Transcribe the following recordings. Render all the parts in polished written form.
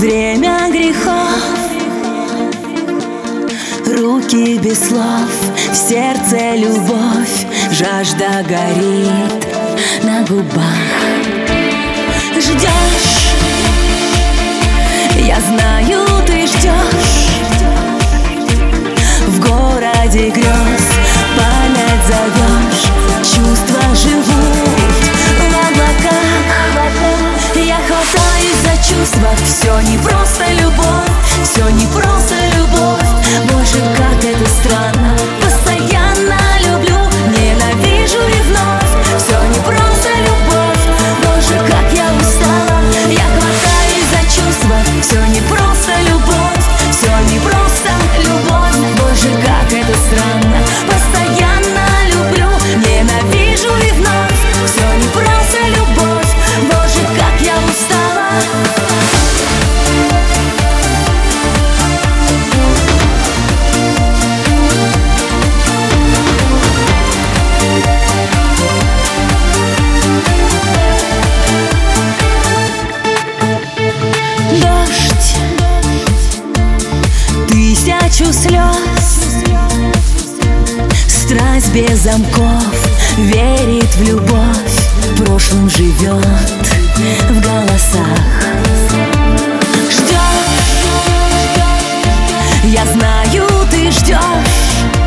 время грехов, руки без слов, в сердце любовь, жажда горит на губах. Ждешь, я знаю, ты ждешь. В городе грез память зовешь, чувства живут в облаках. Я хватаюсь за чувства, все не просто любовь, все не просто любовь. Боже, как это странно, постоянно люблю, ненавижу и вновь. Все не просто любовь, Боже, как я устала. Я хватаюсь за чувства, все не просто любовь, все не просто любовь. Боже, как это странно, постоянно люблю, ненавижу и вновь. Все не просто любовь, Боже, как я устала. Дождь, тысячу слез, страсть без замков, верит в любовь, в прошлом живет, в голосах. Ждешь, я знаю, ты ждешь,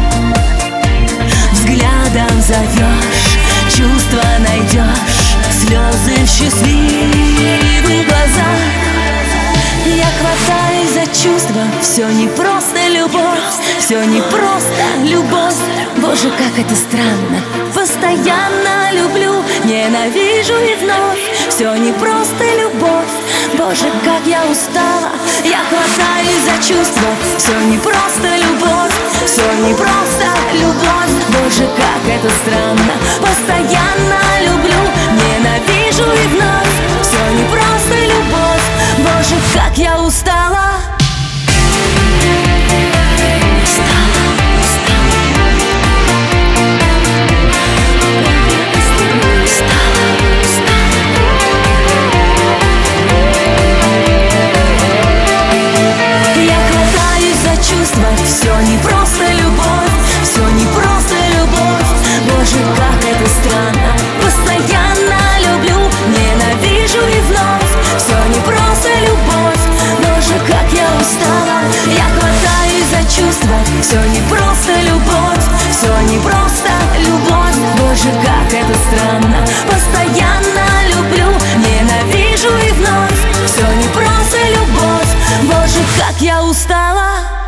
взглядом зовешь, чувства найдешь, слезы в счастливых глазах. Я хватаюсь за чувства, все не просто любовь, все не просто любовь. Боже, как это странно, постоянно люблю, ненавижу и вновь. Все не просто любовь, Боже, как я устала. Я хватаюсь за чувства, все не просто любовь, все не просто любовь. Боже, как это странно, постоянно люблю, ненавижу и вновь. Все не просто любовь, Боже, как я устала. Все не просто любовь, все не просто любовь. Боже, как это странно, постоянно люблю, ненавижу и вновь. Все не просто любовь, Боже, как я устала. Я хватаюсь за чувства, все не просто любовь, все не просто любовь. Боже, как это странно, постоянно люблю, ненавижу и вновь. Все не просто любовь, Боже, как я устала.